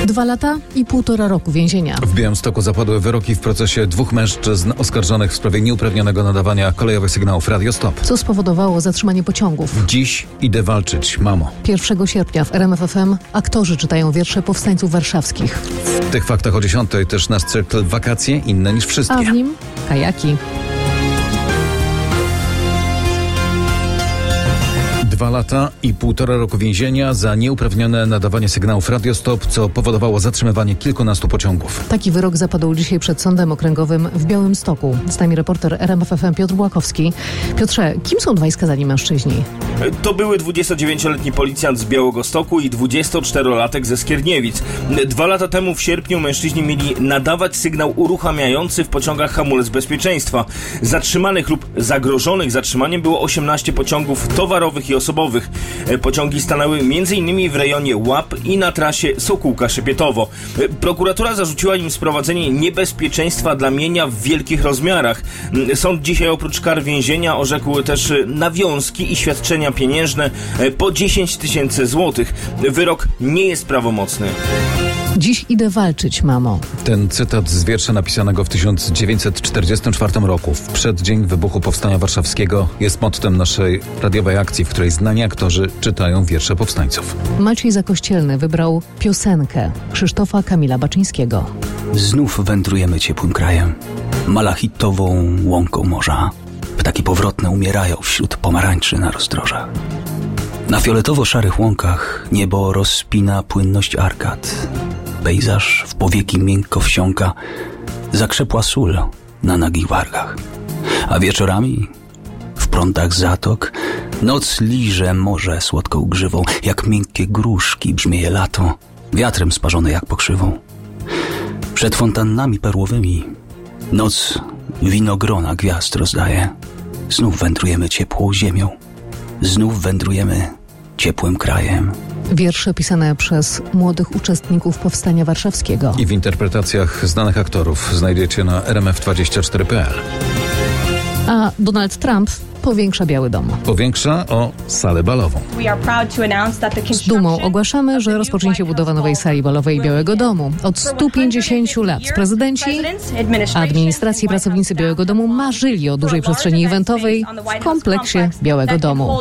2 lata i 1,5 roku więzienia. W Białymstoku zapadły wyroki w procesie 2 mężczyzn oskarżonych w sprawie nieuprawnionego nadawania kolejowych sygnałów Radio Stop. Co spowodowało zatrzymanie pociągów. Dziś idę walczyć, mamo. 1 sierpnia w RMF FM aktorzy czytają wiersze powstańców warszawskich. W tych faktach o 10:00 też nasz cykl Wakacje inne niż wszystkie. A w nim kajaki. 2 lata i 1,5 roku więzienia za nieuprawnione nadawanie sygnałów Radio Stop, co powodowało zatrzymywanie kilkunastu pociągów. Taki wyrok zapadł dzisiaj przed Sądem Okręgowym w Białymstoku. Z nami reporter RMF FM Piotr Błakowski. Piotrze, kim są dwaj skazani mężczyźni? To były 29-letni policjant z Białegostoku i 24-latek ze Skierniewic. 2 lata temu w sierpniu mężczyźni mieli nadawać sygnał uruchamiający w pociągach hamulec bezpieczeństwa. Zatrzymanych lub zagrożonych zatrzymaniem było 18 pociągów towarowych i osobowych. Pociągi stanęły m.in. w rejonie Łap i na trasie Sokółka-Szepietowo. Prokuratura zarzuciła im sprowadzenie niebezpieczeństwa dla mienia w wielkich rozmiarach. Sąd dzisiaj oprócz kar więzienia orzekł też nawiązki i świadczenia pieniężne po 10 000 złotych. Wyrok nie jest prawomocny. Dziś idę walczyć, mamo. Ten cytat z wiersza napisanego w 1944 roku, w przeddzień wybuchu Powstania Warszawskiego, jest mottem naszej radiowej akcji, w której znani aktorzy czytają wiersze powstańców. Maciej Zakościelny wybrał piosenkę Krzysztofa Kamila Baczyńskiego. Znów wędrujemy ciepłym krajem, malachitową łąką morza. Ptaki powrotne umierają wśród pomarańczy na rozdrożach. Na fioletowo-szarych łąkach niebo rozpina płynność arkad. Pejzaż w powieki miękko wsiąka, zakrzepła sól na nagich wargach. A wieczorami w prądach zatok noc liże morze słodką grzywą. Jak miękkie gruszki brzmieje lato, wiatrem sparzone jak pokrzywą. Przed fontannami perłowymi noc winogrona gwiazd rozdaje. Znów wędrujemy ciepłą ziemią, znów wędrujemy ciepłym krajem. Wiersze pisane przez młodych uczestników Powstania Warszawskiego. I w interpretacjach znanych aktorów znajdziecie na rmf24.pl. A Donald Trump powiększa Biały Dom. Powiększa o salę balową. Z dumą ogłaszamy, że rozpocznie się budowa nowej sali balowej Białego Domu. Od 150 lat prezydenci, administracji i pracownicy Białego Domu marzyli o dużej przestrzeni eventowej w kompleksie Białego Domu.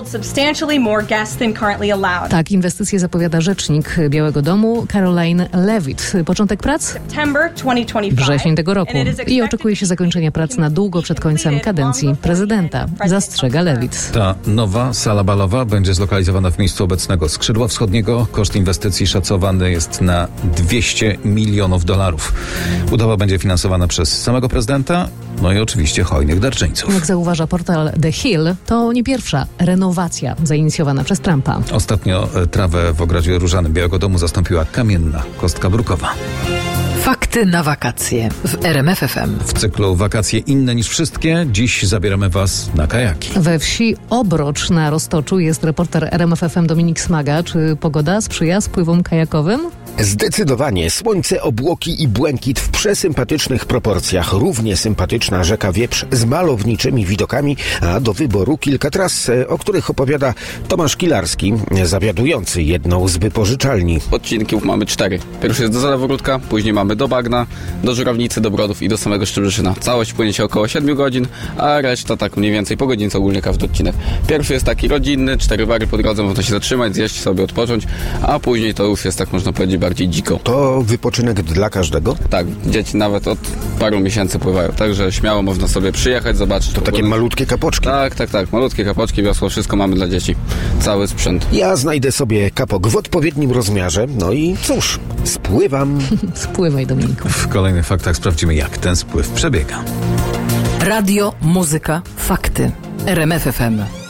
Tak inwestycje zapowiada rzecznik Białego Domu Caroline Levitt. Początek prac? Wrzesień tego roku. I oczekuje się zakończenia prac na długo przed końcem kadencji prezydenta. Zastrzega Levitt. Ta nowa sala balowa będzie zlokalizowana w miejscu obecnego skrzydła wschodniego. Koszt inwestycji szacowany jest na $200 milionów. Budowa będzie finansowana przez samego prezydenta, no i oczywiście hojnych darczyńców. Jak zauważa portal The Hill, to nie pierwsza renowacja zainicjowana przez Trumpa. Ostatnio trawę w ogrodzie różanym Białego Domu zastąpiła kamienna kostka brukowa. Fakty na wakacje w RMF FM. W cyklu Wakacje inne niż wszystkie dziś zabieramy Was na kajaki. We wsi Obrocz na Roztoczu jest reporter RMF FM Dominik Smaga. Czy pogoda sprzyja spływom kajakowym? Zdecydowanie. Słońce, obłoki i błękit w przesympatycznych proporcjach. Równie sympatyczna rzeka Wieprz z malowniczymi widokami, a do wyboru kilka tras, o których opowiada Tomasz Kilarski, zawiadujący jedną z wypożyczalni. Odcinków mamy 4. Pierwszy jest do Zalewu Rudka, później mamy do Bagna, do Żurownicy, do Brodów i do samego Szczebrzeszyna. Całość płynie się około 7 godzin, a reszta tak mniej więcej po godzince ogólnie każdy odcinek. Pierwszy jest taki rodzinny, 4 bary po drodze, można się zatrzymać, zjeść sobie, odpocząć, a później to już jest, tak można powiedzieć, bardziej dziko. To wypoczynek dla każdego? Tak, dzieci nawet od paru miesięcy pływają, także śmiało można sobie przyjechać, zobaczyć. To takie malutkie kapoczki? Tak, malutkie kapoczki, wiosło, wszystko mamy dla dzieci. Cały sprzęt. Ja znajdę sobie kapok w odpowiednim rozmiarze, no i cóż, spływam. Spływaj, Dominiku. W kolejnych faktach sprawdzimy, jak ten spływ przebiega. Radio, muzyka, fakty. RMF FM.